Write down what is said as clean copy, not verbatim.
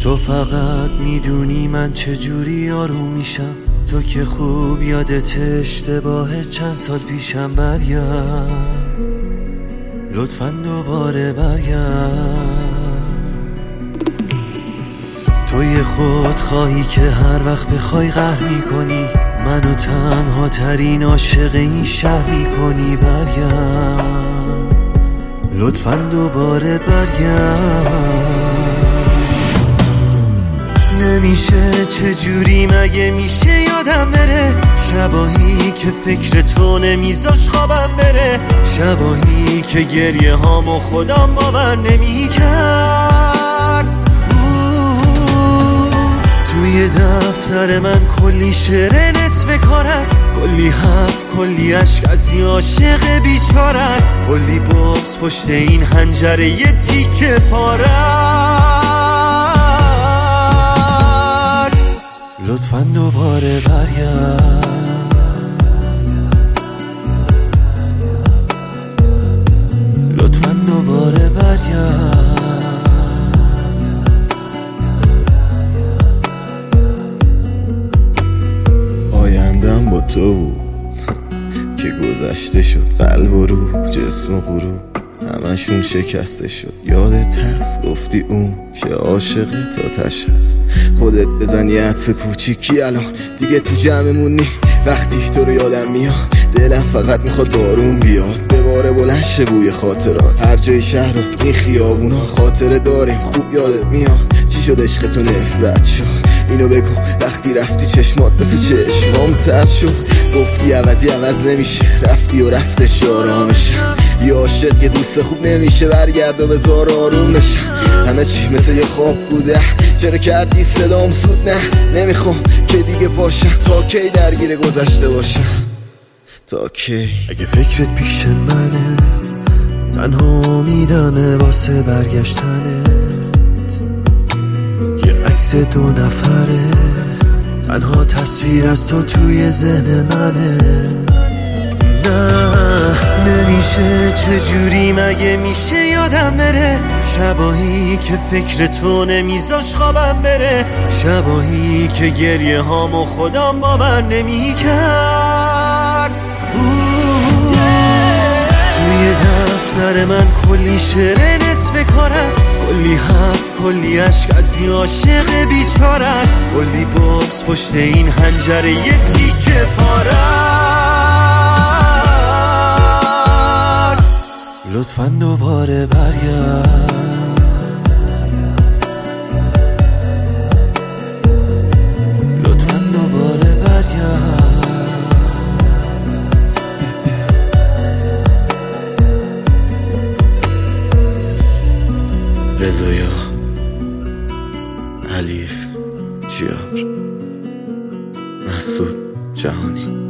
تو فقط میدونی من چجوری آروم میشم، تو که خوب یادت اشتباه چند سال پیشم. برگرد لطفاً دوباره برگرد. توی خود خواهی که هر وقت بخوای قهر میکنی، منو تنها ترین عاشق این شهر میکنی. برگرد لطفاً دوباره برگرد. نمیشه چجوری مگه میشه یادم بره، شباهی که فکر تو نمیذاش خوابم بره، شباهی که گریه هامو خودم باور نمیکرد. توی دفتر من کلی شعر نصف کار است، کلی حرف کلی عشق از یه عاشق بیچاره است، کلی بغض پشت این حنجره یه تیکه پاره است. لطفاً دوباره برگرد. لطفاً دوباره برگرد. آیندم با تو بود که گذشته شد، قلب و روح جسم و غروب همشون شکسته شد. یادت هست گفتی اون که عاشق تاتش هست، خودت بزن یه حدس کوچیکی الان دیگه تو جمعمون نی. وقتی تو رو یادم میاد دلم فقط میخواد بارون بیاد، بباره بلند شه بوی خاطرات. هر جای شهر و این خیابونا خاطره داریم خوب یادت میاد. چی شد عشق تو نفرت شد؟ اینو بگو وقتی رفتی چشمات مثل چشمام تر شد. گفتی عوضی عوض نمیشه، رفتی و رفتش آرامشم. یه عاشق یه دوست خوب نمیشه، برگرد و بذار آروم بشم. همه چی مثل یه خواب بوده، چرا کردی صدام زود؟ نه نمیخوام که دیگه پاشم، تا کی درگیر گذشته باشم؟ تا کی؟ اگه فکرت پیش منه تنها امیدمه واسه برگشتنت، یه عکس دو نفره تنها تصویر از تو توی ذهن منه. نه نمیشه چجوری مگه میشه یادم بره، شباهی که فکر تو نمیذاش خوابم بره، شباهی که گریه هامو خودم باور نمیکرد. توی دفتر من کلی شعر نصف کار است، کلی حرف کلی عشق از یه عاشق بیچاره است، کلی بغض پشت این حنجره یه تیکه پاره است. لطفاً دوباره برگرد. لطفاً دوباره برگرد. رضایا حلیف جیار مسعود جهانی.